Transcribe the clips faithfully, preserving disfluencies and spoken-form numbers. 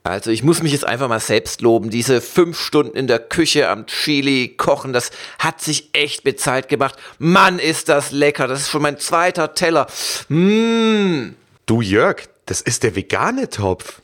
Also ich muss mich jetzt einfach mal selbst loben. Diese fünf Stunden in der Küche am Chili kochen, das hat sich echt bezahlt gemacht. Mann, ist das lecker. Das ist schon mein zweiter Teller. Mmh. Du Jörg, das ist der vegane Topf.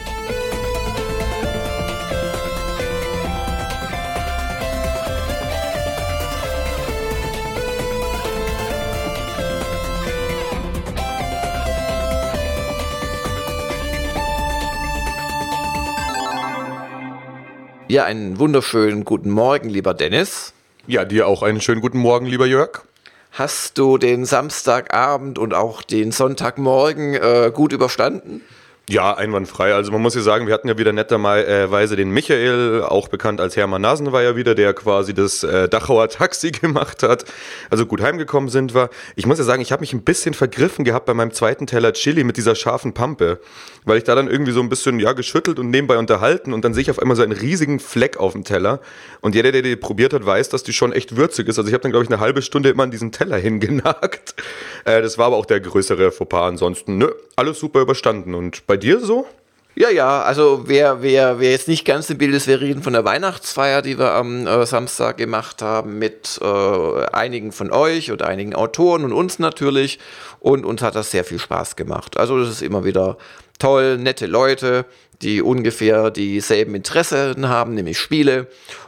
Ja, einen wunderschönen guten Morgen, lieber Dennis. Ja, dir auch einen schönen guten Morgen, lieber Jörg. Hast du den Samstagabend und auch den Sonntagmorgen äh, gut überstanden? Ja, einwandfrei. Also man muss ja sagen, wir hatten ja wieder netterweise den Michael, auch bekannt als Hermann Nasenweier wieder, der quasi das äh, Dachauer Taxi gemacht hat. Also gut heimgekommen sind wir. Ich muss ja sagen, ich habe mich ein bisschen vergriffen gehabt bei meinem zweiten Teller Chili mit dieser scharfen Pampe. Weil ich da dann irgendwie so ein bisschen, ja, geschüttelt und nebenbei unterhalten und dann sehe ich auf einmal so einen riesigen Fleck auf dem Teller. Und jeder, der die probiert hat, weiß, dass die schon echt würzig ist. Also ich habe dann, glaube ich, eine halbe Stunde immer an diesen Teller hingenagt. Äh, das war aber auch der größere Fauxpas. Ansonsten, nö, alles super überstanden. Und bei dir so? Ja, ja, also wer, wer, wer jetzt nicht ganz im Bild ist, wir reden von der Weihnachtsfeier, die wir am äh, Samstag gemacht haben mit äh, einigen von euch und einigen Autoren und uns natürlich. Und uns hat das sehr viel Spaß gemacht. Also das ist immer wieder toll, nette Leute, die ungefähr dieselben Interessen haben, nämlich Spiele.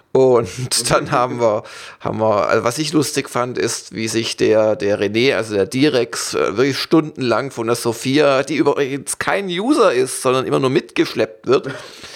Und dann haben wir, haben wir, also was ich lustig fand, ist, wie sich der, der René, also der Direx, wirklich stundenlang von der Sophia, die übrigens kein User ist, sondern immer nur mitgeschleppt wird,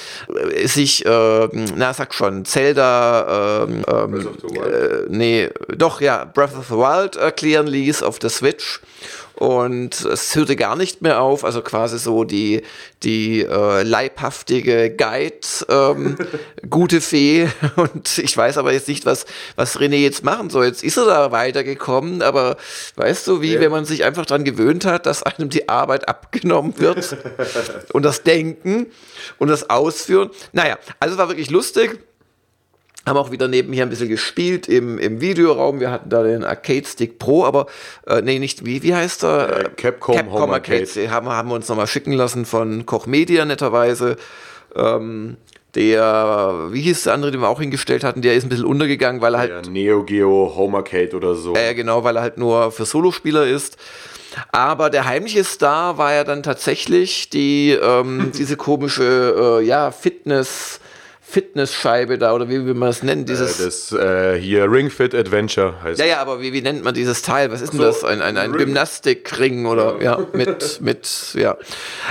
sich, äh, na sag schon, Zelda, ähm, ähm, äh, nee, doch, ja, Breath of the Wild erklären ließ auf der Switch. Und es hörte gar nicht mehr auf, also quasi so die, die äh, leibhaftige Guide, ähm, gute Fee. Und ich weiß aber jetzt nicht, was, was René jetzt machen soll. Jetzt ist er da weitergekommen, aber weißt du, wie ja. wenn man sich einfach dran gewöhnt hat, dass einem die Arbeit abgenommen wird und das Denken und das Ausführen. Naja, also es war wirklich lustig. Haben auch wieder nebenher ein bisschen gespielt im, im Videoraum. Wir hatten da den Arcade Stick Pro, aber äh, nee, nicht, wie, wie heißt der? Äh, Capcom, Capcom Home Arcade. Arcade. Haben, haben wir uns nochmal schicken lassen von Koch Media netterweise. Ähm, der, wie hieß der andere, den wir auch hingestellt hatten, der ist ein bisschen untergegangen, weil er halt... Ja, Neo Geo Home Arcade oder so. Äh, genau, weil er halt nur für Solospieler ist. Aber der heimliche Star war ja dann tatsächlich die, ähm, diese komische, äh, ja, Fitness... Fitnessscheibe da, oder wie will man es nennen? Dieses äh, das äh, hier Ring Fit Adventure heißt. Ja, ja, aber wie, wie nennt man dieses Teil? Was ist denn so, das? Ein, ein, ein Gymnastikring oder ja, mit, mit, ja.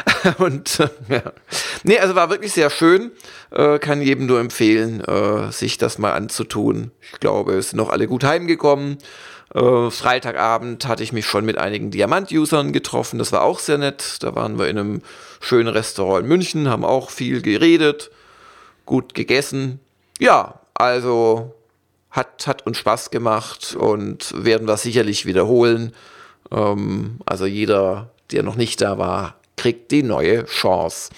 Und ja. Nee, also war wirklich sehr schön. Äh, kann jedem nur empfehlen, äh, sich das mal anzutun. Ich glaube, es sind noch alle gut heimgekommen. Äh, Freitagabend hatte ich mich schon mit einigen Diamant-Usern getroffen. Das war auch sehr nett. Da waren wir in einem schönen Restaurant in München, haben auch viel geredet. Gut gegessen. Ja, also hat, hat uns Spaß gemacht und werden wir sicherlich wiederholen. Ähm, also jeder, der noch nicht da war, kriegt die neue Chance.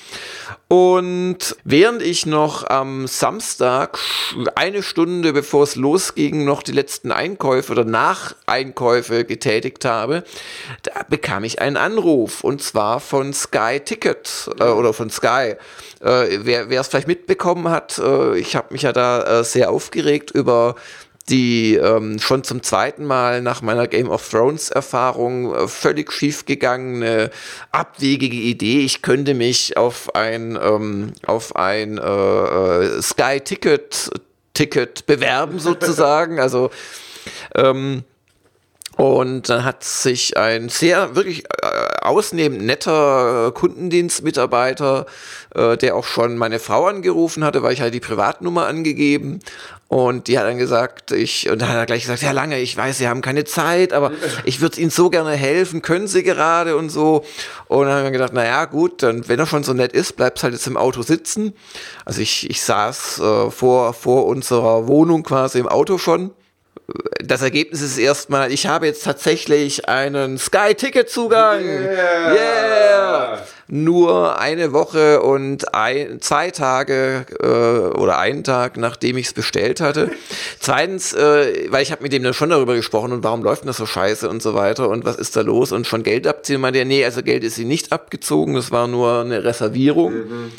Und während ich noch am Samstag, eine Stunde bevor es losging, noch die letzten Einkäufe oder Nacheinkäufe getätigt habe, da bekam ich einen Anruf, und zwar von Sky Ticket äh, oder von Sky. Äh, wer wer es vielleicht mitbekommen hat, äh, ich habe mich ja da äh, sehr aufgeregt über die ähm, schon zum zweiten Mal nach meiner Game of Thrones Erfahrung äh, völlig schiefgegangene, abwegige Idee. Ich könnte mich auf ein ähm, auf ein äh, Sky Ticket Ticket bewerben sozusagen. Also ähm, und dann hat sich ein sehr wirklich äh, ausnehmend netter Kundendienstmitarbeiter, äh, der auch schon meine Frau angerufen hatte, weil ich halt die Privatnummer angegeben. Und die hat dann gesagt, ich, und dann hat er gleich gesagt, Herr Lange, ich weiß, Sie haben keine Zeit, aber ich würde Ihnen so gerne helfen, können Sie gerade und so. Und dann haben wir gedacht, naja, gut, dann, wenn er schon so nett ist, bleibst halt jetzt im Auto sitzen. Also ich, ich saß äh, vor, vor unserer Wohnung quasi im Auto schon. Das Ergebnis ist erstmal, ich habe jetzt tatsächlich einen Sky-Ticket-Zugang. Yeah. yeah! Nur eine Woche und ein, zwei Tage äh, oder einen Tag, nachdem ich es bestellt hatte. Zweitens, äh, weil ich habe mit dem dann schon darüber gesprochen und warum läuft das so scheiße und so weiter und was ist da los und schon Geld abziehen. Meinte er, nee, also Geld ist sie nicht abgezogen, das war nur eine Reservierung. Mhm.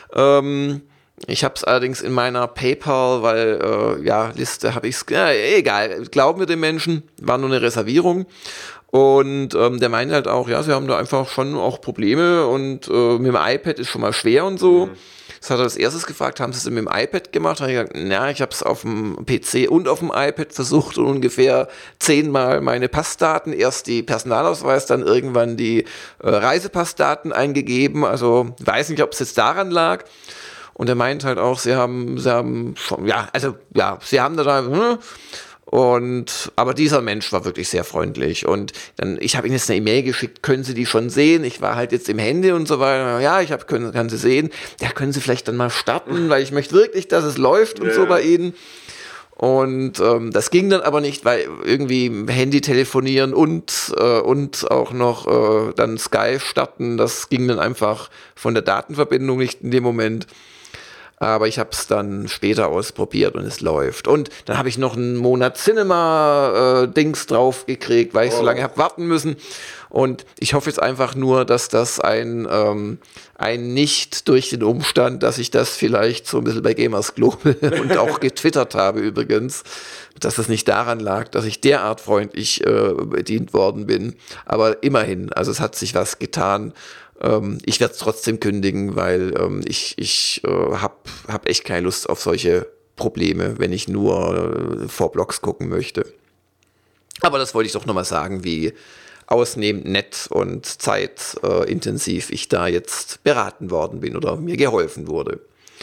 Ähm, ich habe es allerdings in meiner PayPal, weil, äh, ja, Liste habe ich es, ja, egal, glauben wir den Menschen, war nur eine Reservierung. Und ähm, der meinte halt auch, ja, sie haben da einfach schon auch Probleme und äh, mit dem iPad ist schon mal schwer und so. Mhm. Das hat er als erstes gefragt, haben sie es mit dem iPad gemacht? Da habe ich gesagt, na, ich habe es auf dem P C und auf dem iPad versucht und ungefähr zehnmal meine Passdaten, erst die Personalausweis, dann irgendwann die äh, Reisepassdaten eingegeben. Also weiß nicht, ob es jetzt daran lag. Und er meint halt auch, sie haben, sie haben schon, ja, also ja, sie haben da, hm, und aber dieser Mensch war wirklich sehr freundlich und dann ich habe ihm jetzt eine E-Mail geschickt, können Sie die schon sehen? Ich war halt jetzt im Handy und so weiter. Ja, ich habe können kann Sie sehen. Ja, können Sie vielleicht dann mal starten, weil ich möchte wirklich, dass es läuft und ja. so bei Ihnen. Und ähm, das ging dann aber nicht, weil irgendwie Handy telefonieren und äh, und auch noch äh, dann Skype starten, das ging dann einfach von der Datenverbindung nicht in dem Moment. Aber ich habe es dann später ausprobiert und es läuft. Und dann habe ich noch einen Monat Cinema-Dings äh, drauf gekriegt, weil ich oh. so lange habe warten müssen. Und ich hoffe jetzt einfach nur, dass das ein, ähm, ein nicht durch den Umstand, dass ich das vielleicht so ein bisschen bei Gamers Global und auch getwittert habe übrigens, dass das nicht daran lag, dass ich derart freundlich äh, bedient worden bin. Aber immerhin, also es hat sich was getan. Ähm, ich werde es trotzdem kündigen, weil ähm, ich, ich äh, habe hab echt keine Lust auf solche Probleme, wenn ich nur äh, vor Blogs gucken möchte. Aber das wollte ich doch nochmal sagen, wie ausnehmend nett und zeitintensiv äh, ich da jetzt beraten worden bin oder mir geholfen wurde.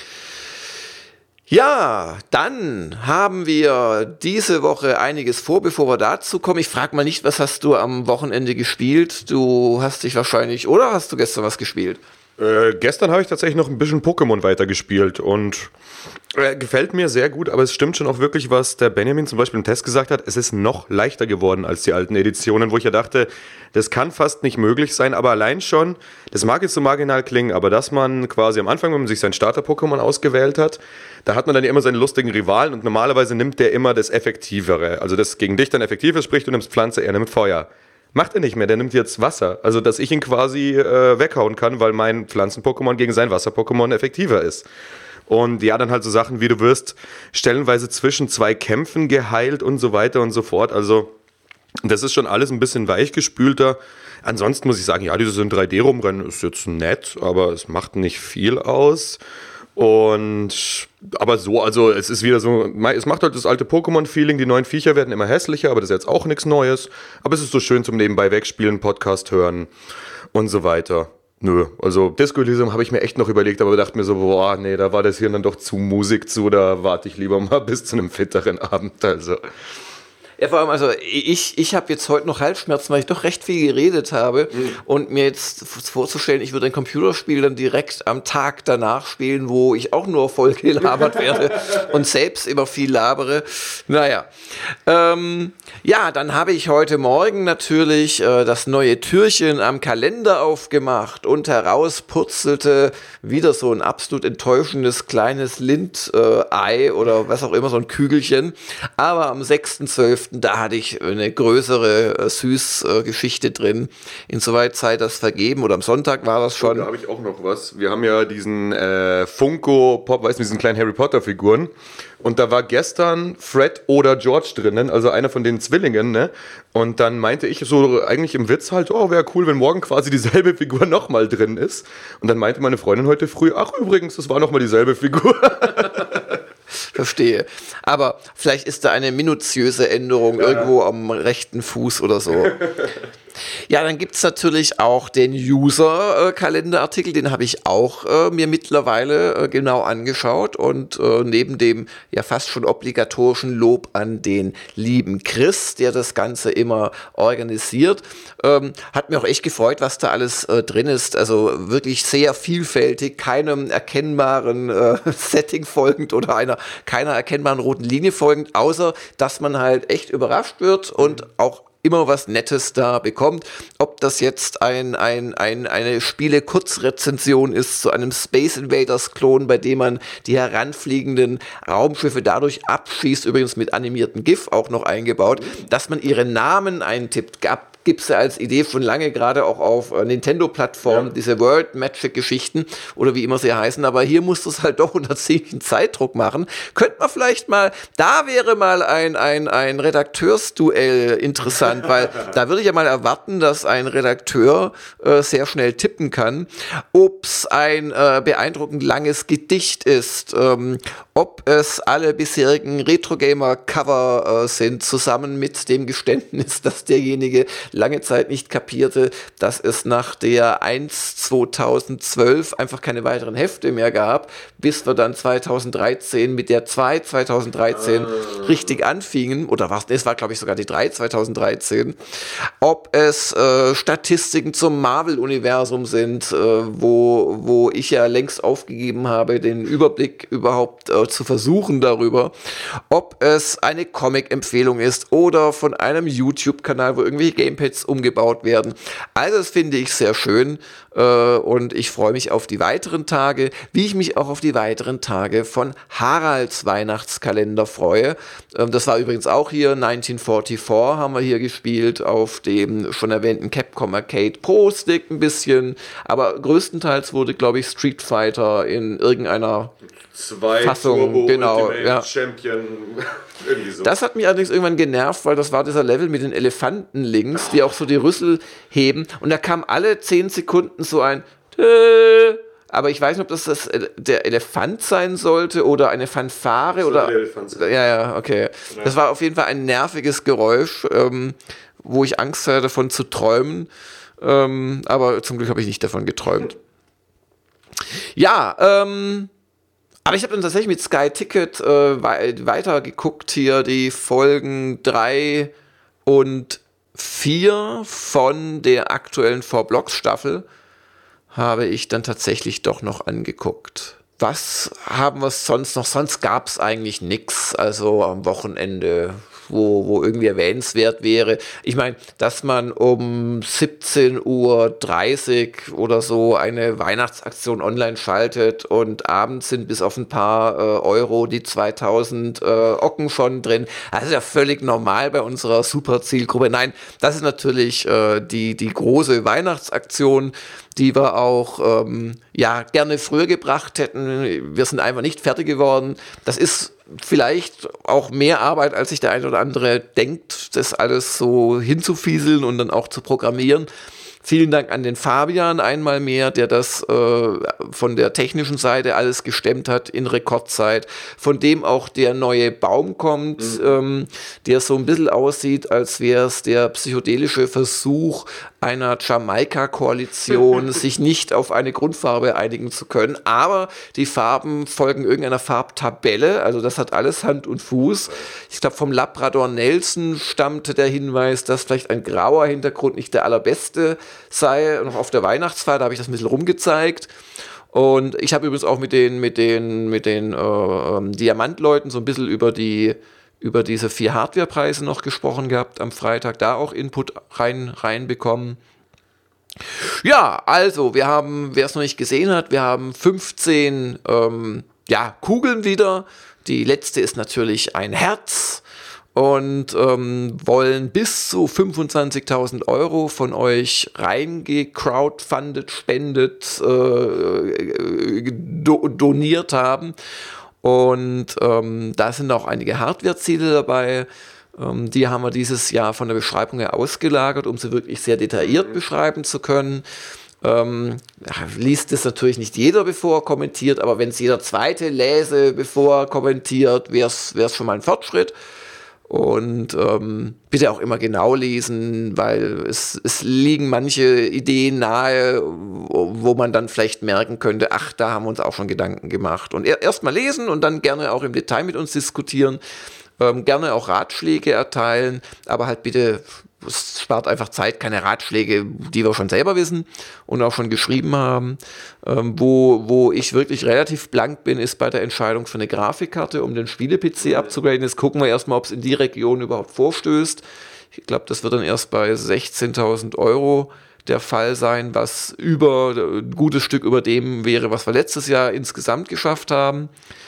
Ja, dann haben wir diese Woche einiges vor, bevor wir dazu kommen. Ich frage mal nicht, was hast du am Wochenende gespielt? Du hast dich wahrscheinlich, oder hast du gestern was gespielt? Äh, gestern habe ich tatsächlich noch ein bisschen Pokémon weitergespielt und äh, gefällt mir sehr gut, aber es stimmt schon auch wirklich, was der Benjamin zum Beispiel im Test gesagt hat, es ist noch leichter geworden als die alten Editionen, wo ich ja dachte, das kann fast nicht möglich sein, aber allein schon, das mag jetzt so marginal klingen, aber dass man quasi am Anfang, wenn man sich sein Starter-Pokémon ausgewählt hat, da hat man dann ja immer seine lustigen Rivalen und normalerweise nimmt der immer das Effektivere, also das gegen dich dann effektiv ist, sprich du nimmst Pflanze, er nimmt Feuer. Macht er nicht mehr, der nimmt jetzt Wasser. Also, dass ich ihn quasi äh, weghauen kann, weil mein Pflanzen-Pokémon gegen sein Wasser-Pokémon effektiver ist. Und ja, dann halt so Sachen wie du wirst stellenweise zwischen zwei Kämpfen geheilt und so weiter und so fort. Also, das ist schon alles ein bisschen weichgespülter. Ansonsten muss ich sagen, ja, dieses in drei D rumrennen ist jetzt nett, aber es macht nicht viel aus. Und aber so, also es ist wieder so, es macht halt das alte Pokémon-Feeling, die neuen Viecher werden immer hässlicher, aber das ist jetzt auch nichts Neues. Aber es ist so schön zum nebenbei wegspielen, Podcast hören und so weiter. Nö, also Disco Elysium habe ich mir echt noch überlegt, aber dachte mir so, boah, nee, da war das hier dann doch zu Musik zu, da warte ich lieber mal bis zu einem fitteren Abend, also... Ja, vor allem, also ich, ich habe jetzt heute noch Halsschmerzen, weil ich doch recht viel geredet habe. Mhm. Und mir jetzt vorzustellen, ich würde ein Computerspiel dann direkt am Tag danach spielen, wo ich auch nur voll gelabert werde und selbst immer viel labere. Naja, ähm, ja, dann habe ich heute Morgen natürlich äh, das neue Türchen am Kalender aufgemacht und heraus purzelte wieder so ein absolut enttäuschendes kleines Lind-Ei äh, oder was auch immer, so ein Kügelchen. Aber am sechsten zwölften da hatte ich eine größere äh, Süß-Geschichte äh, drin. Insoweit sei das vergeben, oder am Sonntag war das schon. Da habe ich auch noch was. Wir haben ja diesen äh, Funko-Pop, weißt du, diesen kleinen Harry Potter-Figuren. Und da war gestern Fred oder George drinnen, also einer von den Zwillingen, ne? Und dann meinte ich so eigentlich im Witz halt, oh, wäre cool, wenn morgen quasi dieselbe Figur nochmal drin ist. Und dann meinte meine Freundin heute früh, ach übrigens, das war nochmal dieselbe Figur. Verstehe. Aber vielleicht ist da eine minutiöse Änderung ja, irgendwo ja. am rechten Fuß oder so. Ja, dann gibt es natürlich auch den User-Kalenderartikel, den habe ich auch äh, mir mittlerweile äh, genau angeschaut und äh, neben dem ja fast schon obligatorischen Lob an den lieben Chris, der das Ganze immer organisiert, ähm, hat mir auch echt gefreut, was da alles äh, drin ist. Also wirklich sehr vielfältig, keinem erkennbaren äh, Setting folgend oder einer keiner erkennbaren roten Linie folgend, außer dass man halt echt überrascht wird und auch immer was Nettes da bekommt. Ob das jetzt ein, ein, ein, eine Spiele-Kurzrezension ist zu einem Space Invaders-Klon, bei dem man die heranfliegenden Raumschiffe dadurch abschießt, übrigens mit animierten GIF auch noch eingebaut, dass man ihre Namen eintippt. Gab gibt es ja als Idee schon lange, gerade auch auf äh, Nintendo-Plattformen, ja. diese World Magic-Geschichten oder wie immer sie heißen, aber hier musst du es halt doch unter ziemlichen Zeitdruck machen. Könnte man vielleicht mal, da wäre mal ein, ein, ein Redakteursduell interessant, weil da würde ich ja mal erwarten, dass ein Redakteur äh, sehr schnell tippen kann, ob es ein äh, beeindruckend langes Gedicht ist, ähm, ob es alle bisherigen Retro-Gamer-Cover äh, sind, zusammen mit dem Geständnis, dass derjenige lange Zeit nicht kapierte, dass es nach der eins zweitausendzwölf einfach keine weiteren Hefte mehr gab, bis wir dann zweitausenddreizehn mit der zwei zweitausenddreizehn ah. richtig anfingen, oder was, es war glaube ich sogar die drei zweitausenddreizehn, ob es äh, Statistiken zum Marvel-Universum sind, äh, wo, wo ich ja längst aufgegeben habe, den Überblick überhaupt äh, zu versuchen darüber, ob es eine Comic-Empfehlung ist oder von einem YouTube-Kanal, wo irgendwelche Gamepads umgebaut werden. Also das finde ich sehr schön äh, und ich freue mich auf die weiteren Tage, wie ich mich auch auf die weiteren Tage von Haralds Weihnachtskalender freue. Ähm, das war übrigens auch hier, neunzehnhundertvierundvierzig haben wir hier gespielt, auf dem schon erwähnten Capcom Arcade Pro Stick ein bisschen, aber größtenteils wurde, glaube ich, Street Fighter in irgendeiner Zwei Fassung, Turbo genau, Ultimate ja. Champion, irgendwie so. Das hat mich allerdings irgendwann genervt, weil das war dieser Level mit den Elefanten links, die auch so die Rüssel heben und da kam alle zehn Sekunden so ein Tö, aber ich weiß nicht, ob das, das der Elefant sein sollte oder eine Fanfare das oder. Der Elefant sein. Ja, ja, okay. Ja. Das war auf jeden Fall ein nerviges Geräusch, ähm, wo ich Angst hatte, davon zu träumen. Ähm, aber zum Glück habe ich nicht davon geträumt. Ja, ähm. Aber ich habe dann tatsächlich mit Sky Ticket äh, weiter geguckt hier, die Folgen drei und vier von der aktuellen Four Blocks Staffel habe ich dann tatsächlich doch noch angeguckt. Was haben wir sonst noch? Sonst gab es eigentlich nichts, also am Wochenende, wo, wo irgendwie erwähnenswert wäre. Ich meine, dass man um siebzehn Uhr dreißig oder so eine Weihnachtsaktion online schaltet und abends sind bis auf ein paar äh, Euro die zweitausend äh, Ocken schon drin. Das ist ja völlig normal bei unserer Super-Zielgruppe. Nein, das ist natürlich äh, die, die große Weihnachtsaktion, die wir auch ähm, ja, gerne früher gebracht hätten. Wir sind einfach nicht fertig geworden. Das ist vielleicht auch mehr Arbeit, als sich der eine oder andere denkt, das alles so hinzufieseln und dann auch zu programmieren. Vielen Dank an den Fabian einmal mehr, der das äh, von der technischen Seite alles gestemmt hat in Rekordzeit, von dem auch der neue Baum kommt, mhm. ähm, der so ein bisschen aussieht, als wäre es der psychedelische Versuch einer Jamaika-Koalition, sich nicht auf eine Grundfarbe einigen zu können, aber die Farben folgen irgendeiner Farbtabelle, also das hat alles Hand und Fuß. Ich glaube, vom Labrador Nelson stammte der Hinweis, dass vielleicht ein grauer Hintergrund nicht der allerbeste sei, noch auf der Weihnachtsfeier, da habe ich das ein bisschen rumgezeigt. Und ich habe übrigens auch mit den, mit den, mit den äh, Diamantleuten so ein bisschen über die über diese vier Hardwarepreise noch gesprochen gehabt, am Freitag da auch Input rein reinbekommen. Ja, also wir haben, wer es noch nicht gesehen hat, wir haben fünfzehn ähm, ja, Kugeln wieder. Die letzte ist natürlich ein Herz und ähm, wollen bis zu fünfundzwanzigtausend Euro von euch reingecrowdfundet, spendet, äh, do, doniert haben. Und ähm, da sind auch einige Hardware-Ziele dabei. Ähm, die haben wir dieses Jahr von der Beschreibung her ausgelagert, um sie wirklich sehr detailliert beschreiben zu können. Ähm, liest es natürlich nicht jeder, bevor er kommentiert, aber wenn es jeder Zweite läse, bevor er kommentiert, wäre es schon mal ein Fortschritt. Und ähm, bitte auch immer genau lesen, weil es, es liegen manche Ideen nahe, wo man dann vielleicht merken könnte, ach, da haben wir uns auch schon Gedanken gemacht. Und erst mal lesen und dann gerne auch im Detail mit uns diskutieren, ähm, gerne auch Ratschläge erteilen, aber halt bitte, es spart einfach Zeit, keine Ratschläge, die wir schon selber wissen und auch schon geschrieben haben. Ähm, wo, wo ich wirklich relativ blank bin, ist bei der Entscheidung für eine Grafikkarte, um den Spiele-P C abzugraden. Jetzt gucken wir erstmal, ob es in die Region überhaupt vorstößt. Ich glaube, das wird dann erst bei sechzehntausend Euro der Fall sein, was über ein gutes Stück über dem wäre, was wir letztes Jahr insgesamt geschafft haben.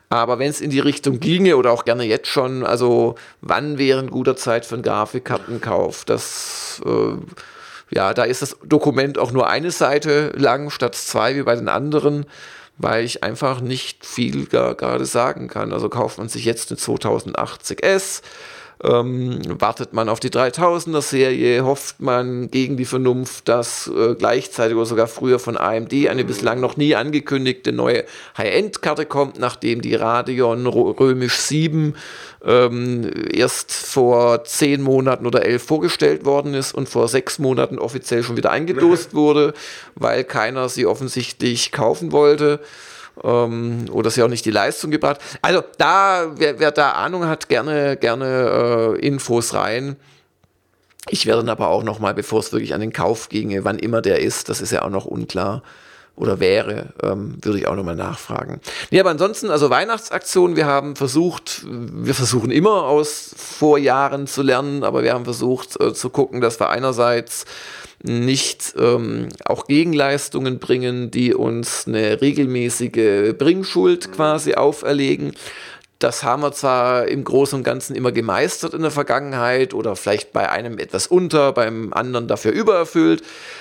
Aber wenn es in die Richtung ginge oder auch gerne jetzt schon, also wann wäre ein guter Zeit für einen Grafikkartenkauf? Das, äh, ja, da ist das Dokument auch nur eine Seite lang statt zwei wie bei den anderen, weil ich einfach nicht viel gerade sagen kann. Also kauft man sich jetzt eine zweitausendachtzig S, Ähm, wartet man auf die dreitausender Serie, hofft man gegen die Vernunft, dass äh, gleichzeitig oder sogar früher von A M D eine bislang noch nie angekündigte neue High-End-Karte kommt, nachdem die Radeon Römisch sieben ähm, erst vor zehn Monaten oder elf vorgestellt worden ist und vor sechs Monaten offiziell schon wieder eingedost wurde, weil keiner sie offensichtlich kaufen wollte. Ähm, oder sie auch nicht die Leistung gebracht. Also da, wer, wer da Ahnung hat, gerne, gerne äh, Infos rein. Ich werde dann aber auch nochmal, bevor es wirklich an den Kauf ginge, wann immer der ist, das ist ja auch noch unklar oder wäre, ähm, würde ich auch nochmal nachfragen. Nee, aber ansonsten, also Weihnachtsaktion, wir haben versucht, wir versuchen immer aus Vorjahren zu lernen, aber wir haben versucht äh, zu gucken, dass wir einerseits nicht ähm, auch Gegenleistungen bringen, die uns eine regelmäßige Bringschuld quasi auferlegen. Das haben wir zwar im Großen und Ganzen immer gemeistert in der Vergangenheit oder vielleicht bei einem etwas unter, beim anderen dafür übererfüllt,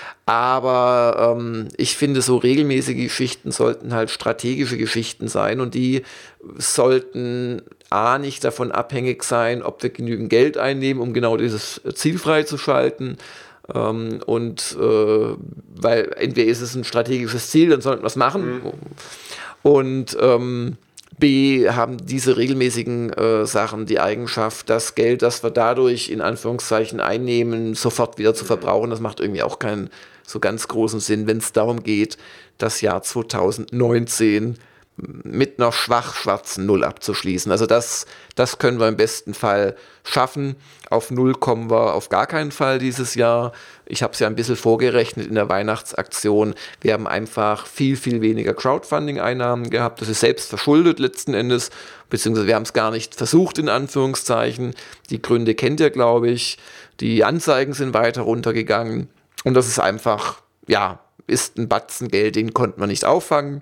aber ähm, ich finde, so regelmäßige Geschichten sollten halt strategische Geschichten sein und die sollten A, nicht davon abhängig sein, ob wir genügend Geld einnehmen, um genau dieses Ziel freizuschalten. Ähm, und äh, weil entweder ist es ein strategisches Ziel, dann sollten wir es machen. Mhm. Und ähm, B, haben diese regelmäßigen äh, Sachen die Eigenschaft, das Geld, das wir dadurch in Anführungszeichen einnehmen, sofort wieder zu verbrauchen. Das macht irgendwie auch keinen so ganz großen Sinn, wenn es darum geht, das Jahr zweitausendneunzehn mit einer schwach schwarzen Null abzuschließen. Also das, das können wir im besten Fall schaffen. Auf Null kommen wir auf gar keinen Fall dieses Jahr. Ich habe es ja ein bisschen vorgerechnet in der Weihnachtsaktion. Wir haben einfach viel, viel weniger Crowdfunding-Einnahmen gehabt. Das ist selbst verschuldet letzten Endes, beziehungsweise wir haben es gar nicht versucht, in Anführungszeichen. Die Gründe kennt ihr, glaube ich. Die Anzeigen sind weiter runtergegangen. Und das ist einfach, ja, ist ein Batzen Geld, den konnten wir nicht auffangen.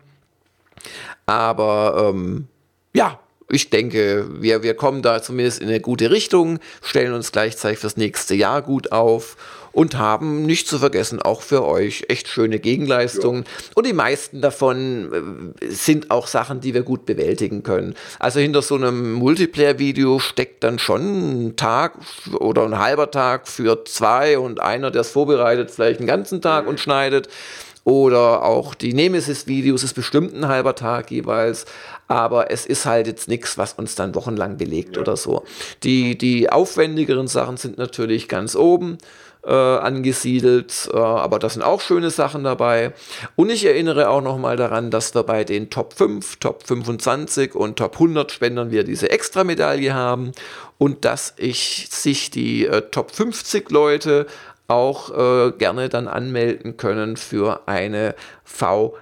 Aber ähm, ja, ich denke, wir, wir kommen da zumindest in eine gute Richtung, stellen uns gleichzeitig fürs nächste Jahr gut auf und haben, nicht zu vergessen, auch für euch echt schöne Gegenleistungen. Ja. Und die meisten davon äh, sind auch Sachen, die wir gut bewältigen können. Also hinter so einem Multiplayer-Video steckt dann schon ein Tag oder ein halber Tag für zwei und einer, der es vorbereitet, vielleicht einen ganzen Tag mhm. und schneidet. Oder auch die Nemesis-Videos ist bestimmt ein halber Tag jeweils, aber es ist halt jetzt nichts, was uns dann wochenlang belegt ja. oder so. Die, die aufwendigeren Sachen sind natürlich ganz oben äh, angesiedelt, äh, aber da sind auch schöne Sachen dabei. Und ich erinnere auch nochmal daran, dass wir bei den Top fünf, Top fünfundzwanzig und Top hundert Spendern wir diese Extra-Medaille haben und dass ich sich die äh, Top fünfzig Leute auch äh, gerne dann anmelden können für eine V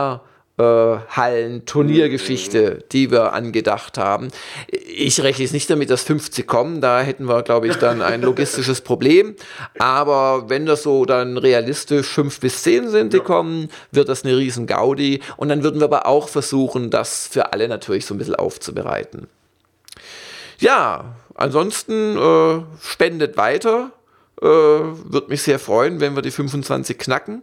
R-Hallen-Turniergeschichte, die wir angedacht haben. Ich rechne jetzt nicht damit, dass fünfzig kommen, da hätten wir, glaube ich, dann ein logistisches Problem. Aber wenn das so dann realistisch fünf bis zehn sind, die ja. kommen, wird das eine riesen Gaudi. Und dann würden wir aber auch versuchen, das für alle natürlich so ein bisschen aufzubereiten. Ja, ansonsten äh, spendet weiter. Äh, würde mich sehr freuen, wenn wir die fünfundzwanzig knacken.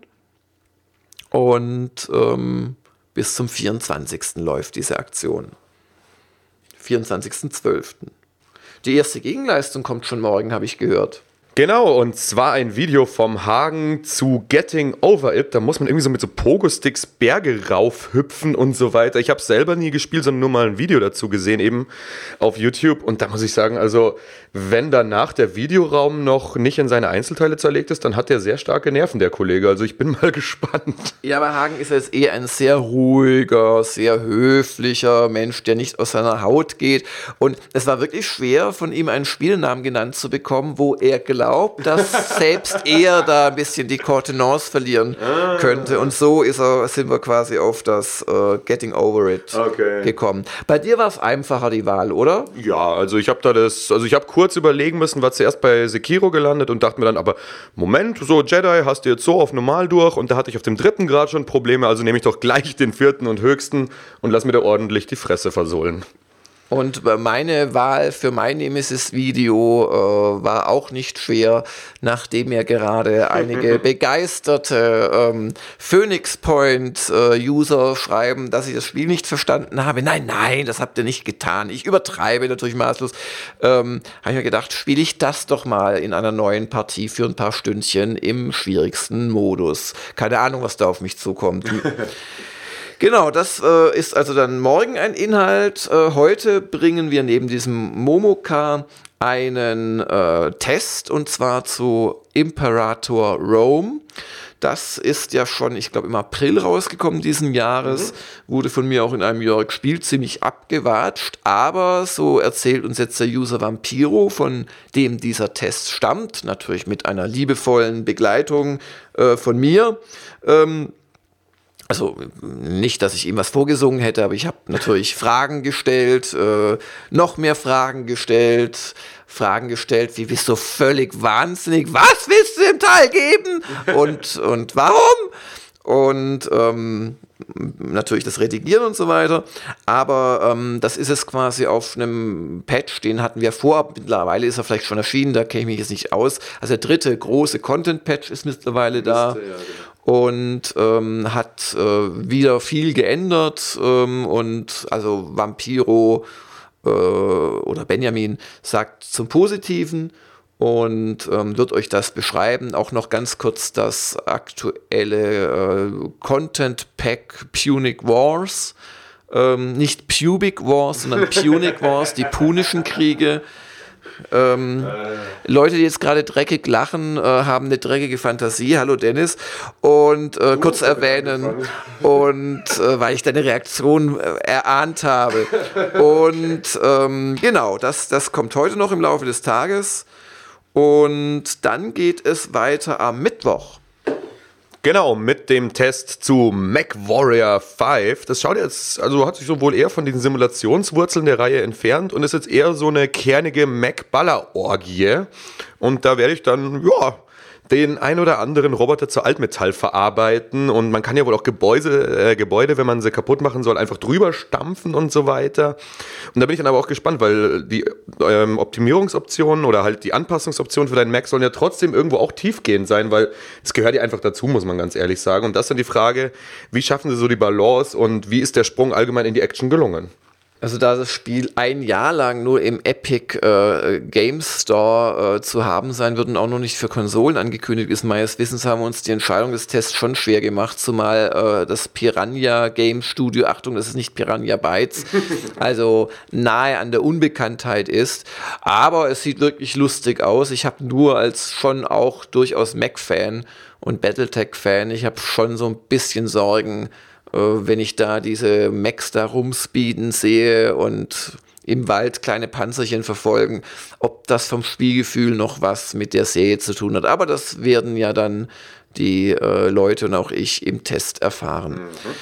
Und ähm, bis zum vierundzwanzigsten läuft diese Aktion. vierundzwanzigsten zwölften Die erste Gegenleistung kommt schon morgen, habe ich gehört. Genau, und zwar ein Video vom Hagen zu Getting Over It. Da muss man irgendwie so mit so Pogo-Sticks Berge raufhüpfen und so weiter. Ich habe es selber nie gespielt, sondern nur mal ein Video dazu gesehen, eben auf YouTube. Und da muss ich sagen, also wenn danach der Videoraum noch nicht in seine Einzelteile zerlegt ist, dann hat der sehr starke Nerven, der Kollege. Also ich bin mal gespannt. Ja, aber Hagen ist jetzt eh ein sehr ruhiger, sehr höflicher Mensch, der nicht aus seiner Haut geht. Und es war wirklich schwer, von ihm einen Spielnamen genannt zu bekommen, wo er gleich glaubt, dass selbst er da ein bisschen die Kontenance verlieren könnte. Und so ist er, sind wir quasi auf das uh, Getting Over It okay. gekommen. Bei dir war es einfacher, die Wahl, oder? Ja, also ich habe da das, also ich habe kurz überlegen müssen, war zuerst bei Sekiro gelandet und dachte mir dann, aber Moment, so Jedi hast du jetzt so auf normal durch und da hatte ich auf dem dritten Grad schon Probleme, also nehme ich doch gleich den vierten und höchsten und lass mir da ordentlich die Fresse versohlen. Und meine Wahl für mein Nemesis-Video äh, war auch nicht schwer, nachdem mir gerade einige begeisterte ähm, Phoenix Point-User äh, schreiben, dass ich das Spiel nicht verstanden habe. Nein, nein, das habt ihr nicht getan. Ich übertreibe natürlich maßlos. Ähm, habe ich mir gedacht, spiele ich das doch mal in einer neuen Partie für ein paar Stündchen im schwierigsten Modus. Keine Ahnung, was da auf mich zukommt. Genau, das äh, ist also dann morgen ein Inhalt. Äh, heute bringen wir neben diesem Momoka einen äh, Test und zwar zu Imperator Rome. Das ist ja schon, ich glaube, im April rausgekommen diesen Jahres, mhm. wurde von mir auch in einem Jörg Spiel ziemlich abgewatscht, aber so erzählt uns jetzt der User Vampiro, von dem dieser Test stammt, natürlich mit einer liebevollen Begleitung äh, von mir. Ähm, Also nicht, dass ich ihm was vorgesungen hätte, aber ich habe natürlich Fragen gestellt, äh, noch mehr Fragen gestellt, Fragen gestellt, wie bist du völlig wahnsinnig, was willst du dem Teil geben und, und warum? Und ähm, natürlich das Redigieren und so weiter, aber ähm, das ist es quasi auf einem Patch, den hatten wir vor, mittlerweile ist er vielleicht schon erschienen, da kenne ich mich jetzt nicht aus, also der dritte große Content-Patch ist mittlerweile da. Liste, ja, genau. Und ähm, hat äh, wieder viel geändert ähm, und also Vampiro äh, oder Benjamin sagt zum Positiven und ähm, wird euch das beschreiben. Auch noch ganz kurz das aktuelle äh, Content Pack Punic Wars. Ähm, nicht Pubic Wars, sondern Punic Wars, die punischen Kriege. Ähm, äh. Leute, die jetzt gerade dreckig lachen, äh, haben eine dreckige Fantasie. Hallo Dennis. Und äh, kurz erwähnen. Und äh, weil ich deine Reaktion äh, erahnt habe. Und ähm, genau, das, das kommt heute noch im Laufe des Tages. Und dann geht es weiter am Mittwoch. Genau, mit dem Test zu MechWarrior fünf. Das schaut jetzt, also hat sich so wohl eher von den Simulationswurzeln der Reihe entfernt und ist jetzt eher so eine kernige Mech-Baller-Orgie. Und da werde ich dann, ja, den ein oder anderen Roboter zu Altmetall verarbeiten und man kann ja wohl auch Gebäude, äh, Gebäude, wenn man sie kaputt machen soll, einfach drüber stampfen und so weiter. Und da bin ich dann aber auch gespannt, weil die ähm, Optimierungsoptionen oder halt die Anpassungsoptionen für deinen Mac sollen ja trotzdem irgendwo auch tiefgehend sein, weil es gehört ja einfach dazu, muss man ganz ehrlich sagen. Und das ist dann die Frage, wie schaffen sie so die Balance und wie ist der Sprung allgemein in die Action gelungen? Also da das Spiel ein Jahr lang nur im Epic äh, Game Store äh, zu haben sein wird und auch noch nicht für Konsolen angekündigt ist, meines Wissens haben wir uns die Entscheidung des Tests schon schwer gemacht, zumal äh, das Piranha Game Studio, Achtung, das ist nicht Piranha Bytes, also nahe an der Unbekanntheit ist, aber es sieht wirklich lustig aus. Ich habe nur als schon auch durchaus Mac-Fan und Battletech-Fan, ich habe schon so ein bisschen Sorgen, wenn ich da diese Mechs da rumspeeden sehe und im Wald kleine Panzerchen verfolgen, ob das vom Spielgefühl noch was mit der Serie zu tun hat. Aber das werden ja dann die äh, Leute und auch ich im Test erfahren. Mhm.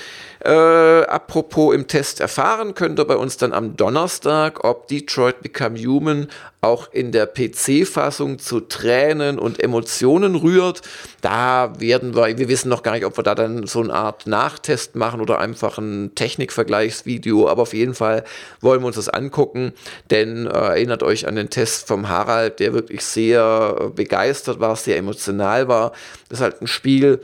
Äh, apropos im Test erfahren, könnt ihr bei uns dann am Donnerstag, ob Detroit Become Human auch in der P C-Fassung zu Tränen und Emotionen rührt. Da werden wir, wir wissen noch gar nicht, ob wir da dann so eine Art Nachtest machen oder einfach ein Technikvergleichsvideo, aber auf jeden Fall wollen wir uns das angucken, denn äh, erinnert euch an den Test vom Harald, der wirklich sehr äh, begeistert war, sehr emotional war. Das ist halt ein Spiel,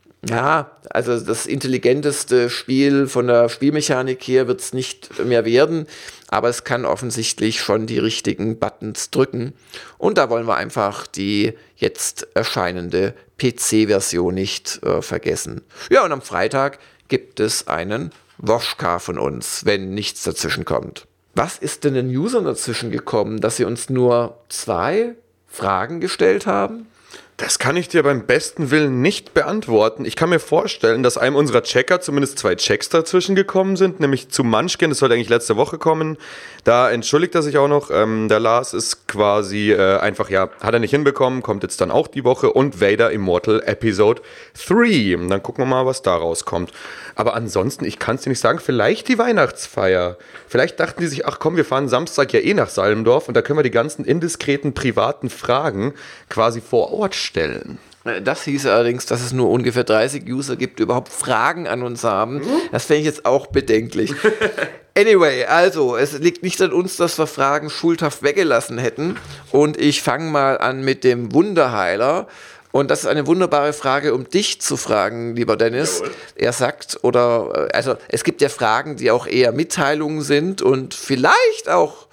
ja, also das intelligenteste Spiel von der Spielmechanik her wird es nicht mehr werden, aber es kann offensichtlich schon die richtigen Buttons drücken. Und da wollen wir einfach die jetzt erscheinende P C-Version nicht äh, vergessen. Ja, und am Freitag gibt es einen Woschka von uns, wenn nichts dazwischen kommt. Was ist denn den Usern dazwischen gekommen, dass sie uns nur zwei Fragen gestellt haben? Das kann ich dir beim besten Willen nicht beantworten. Ich kann mir vorstellen, dass einem unserer Checker zumindest zwei Checks dazwischen gekommen sind, nämlich zu Munchkin, das sollte eigentlich letzte Woche kommen. Da entschuldigt er sich auch noch. Ähm, der Lars ist quasi äh, einfach, ja, hat er nicht hinbekommen, kommt jetzt dann auch die Woche. Und Vader Immortal Episode drei. Und dann gucken wir mal, was da rauskommt. Aber ansonsten, ich kann es dir nicht sagen, vielleicht die Weihnachtsfeier. Vielleicht dachten die sich, ach komm, wir fahren Samstag ja eh nach Salmendorf und da können wir die ganzen indiskreten privaten Fragen quasi vor Ort stellen. Das hieß allerdings, dass es nur ungefähr dreißig User gibt, die überhaupt Fragen an uns haben. Das fände ich jetzt auch bedenklich. Anyway, also, es liegt nicht an uns, dass wir Fragen schuldhaft weggelassen hätten. Und ich fange mal an mit dem Wunderheiler. Und das ist eine wunderbare Frage, um dich zu fragen, lieber Dennis. Jawohl. Er sagt, oder, also, es gibt ja Fragen, die auch eher Mitteilungen sind und vielleicht auch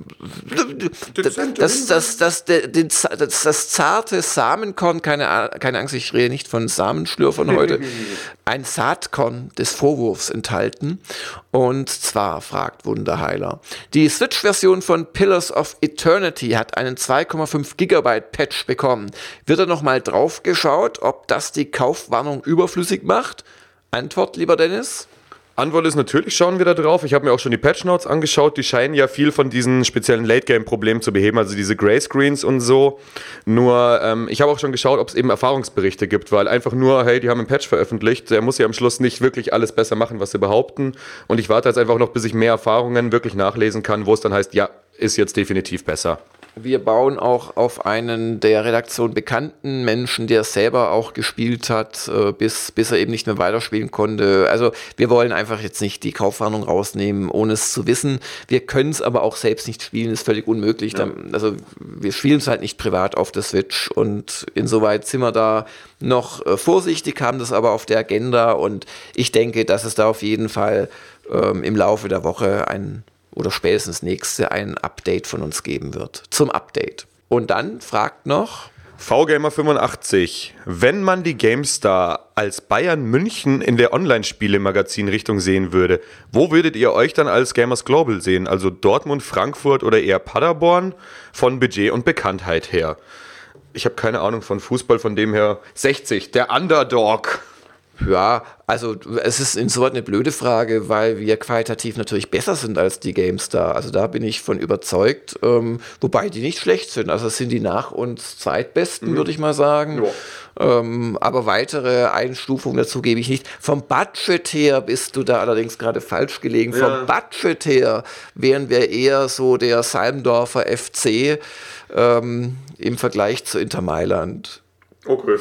Das, das, das, das, das, das zarte Samenkorn, keine, keine Angst, ich rede nicht von Samenschlürfern heute, ein Saatkorn des Vorwurfs enthalten. Und zwar fragt Wunderheiler, die Switch-Version von Pillars of Eternity hat einen zwei Komma fünf Gigabyte Patch bekommen. Wird da nochmal drauf geschaut, ob das die Kaufwarnung überflüssig macht? Antwort, lieber Dennis? Antwort ist natürlich, schauen wir da drauf. Ich habe mir auch schon die Patch Notes angeschaut. Die scheinen ja viel von diesen speziellen Late-Game-Problemen zu beheben, also diese Grayscreens und so. Nur, ähm, ich habe auch schon geschaut, ob es eben Erfahrungsberichte gibt, weil einfach nur, hey, die haben einen Patch veröffentlicht. Der muss ja am Schluss nicht wirklich alles besser machen, was sie behaupten. Und ich warte jetzt einfach noch, bis ich mehr Erfahrungen wirklich nachlesen kann, wo es dann heißt, ja, ist jetzt definitiv besser. Wir bauen auch auf einen der Redaktion bekannten Menschen, der selber auch gespielt hat, bis, bis er eben nicht mehr weiterspielen konnte. Also wir wollen einfach jetzt nicht die Kaufwarnung rausnehmen, ohne es zu wissen. Wir können es aber auch selbst nicht spielen, ist völlig unmöglich. Ja. Also wir spielen es halt nicht privat auf der Switch und insoweit sind wir da noch vorsichtig, haben das aber auf der Agenda und ich denke, dass es da auf jeden Fall ähm, im Laufe der Woche ein oder spätestens nächste ein Update von uns geben wird. Zum Update. Und dann fragt noch V Gamer fünfundachtzig, wenn man die GameStar als Bayern München in der Online-Spiele-Magazin-Richtung sehen würde, wo würdet ihr euch dann als Gamers Global sehen? Also Dortmund, Frankfurt oder eher Paderborn von Budget und Bekanntheit her? Ich habe keine Ahnung von Fußball, von dem her sechzig, der Underdog. Ja, also es ist insoweit eine blöde Frage, weil wir qualitativ natürlich besser sind als die GameStar. Also da bin ich von überzeugt, ähm, wobei die nicht schlecht sind. Also es sind die nach uns Zweitbesten, mhm. würde ich mal sagen. Ja. Ähm, aber weitere Einstufungen dazu gebe ich nicht. Vom Budget her bist du da allerdings gerade falsch gelegen. Ja. Vom Budget her wären wir eher so der Salmendorfer F C ähm, im Vergleich zu Inter Mailand. Okay.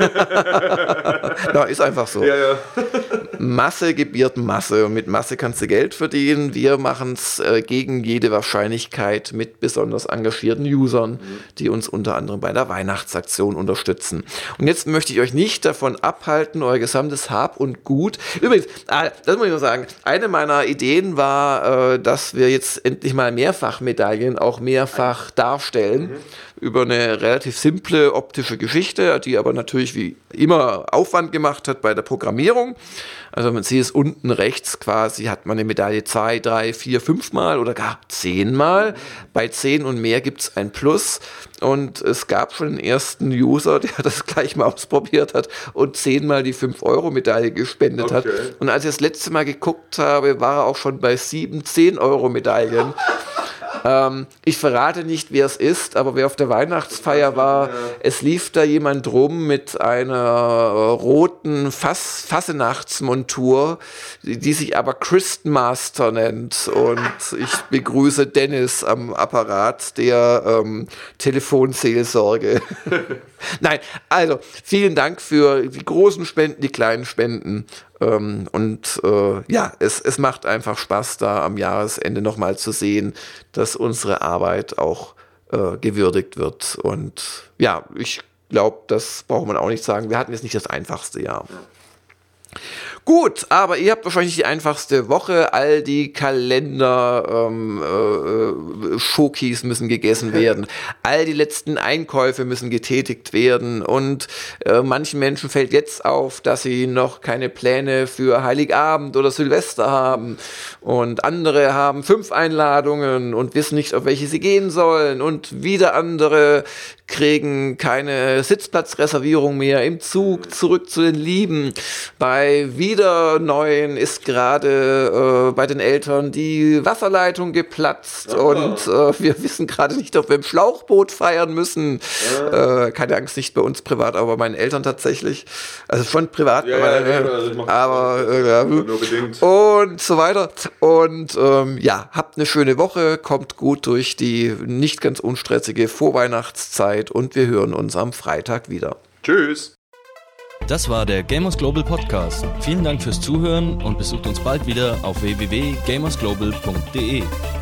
Na, ist einfach so. Ja, ja. Masse gebiert Masse und mit Masse kannst du Geld verdienen. Wir machen es äh, gegen jede Wahrscheinlichkeit mit besonders engagierten Usern, mhm. die uns unter anderem bei der Weihnachtsaktion unterstützen. Und jetzt möchte ich euch nicht davon abhalten, euer gesamtes Hab und Gut. Übrigens, ah, das muss ich noch sagen, eine meiner Ideen war, äh, dass wir jetzt endlich mal Mehrfachmedaillen auch mehrfach darstellen. Mhm. Über eine relativ simple optische Geschichte, die aber natürlich wie immer Aufwand gemacht hat bei der Programmierung. Also man sieht es unten rechts quasi, hat man eine Medaille zwei, drei, vier, fünf Mal oder gar zehn Mal. Bei zehn und mehr gibt es ein Plus. Und es gab schon den ersten User, der das gleich mal ausprobiert hat und zehnmal die fünf Euro Medaille gespendet okay. hat. Und als ich das letzte Mal geguckt habe, war er auch schon bei sieben zehn Euro Medaillen. Ähm, ich verrate nicht, wer es ist, aber wer auf der Weihnachtsfeier war, ja. Es lief da jemand rum mit einer roten Fass- Fassenachtsmontur, die, die sich aber Christmaster nennt. Und ich begrüße Dennis am Apparat der ähm, Telefonseelsorge. Nein, also vielen Dank für die großen Spenden, die kleinen Spenden. Ähm, und äh, ja, es, es macht einfach Spaß, da am Jahresende nochmal zu sehen, dass unsere Arbeit auch äh, gewürdigt wird. Und ja, ich glaube, das braucht man auch nicht sagen. Wir hatten jetzt nicht das einfachste Jahr. Gut, aber ihr habt wahrscheinlich die einfachste Woche. All die Kalender, ähm, äh, Schokis müssen gegessen werden. All die letzten Einkäufe müssen getätigt werden. Und äh, manchen Menschen fällt jetzt auf, dass sie noch keine Pläne für Heiligabend oder Silvester haben. Und andere haben fünf Einladungen und wissen nicht, auf welche sie gehen sollen. Und wieder andere kriegen keine Sitzplatzreservierung mehr im Zug zurück zu den Lieben. Bei wieder neuen ist gerade äh, bei den Eltern die Wasserleitung geplatzt oh. und äh, wir wissen gerade nicht, ob wir im Schlauchboot feiern müssen. Ja. Äh, keine Angst, nicht bei uns privat, aber bei meinen Eltern tatsächlich. Also schon privat, ja, bei meinen, ja, ja, also aber äh, ja, nur bedingt. Und so weiter. Und ähm, ja, habt eine schöne Woche, kommt gut durch die nicht ganz unstressige Vorweihnachtszeit und wir hören uns am Freitag wieder. Tschüss! Das war der Gamers Global Podcast. Vielen Dank fürs Zuhören und besucht uns bald wieder auf w w w punkt gamers global punkt d e.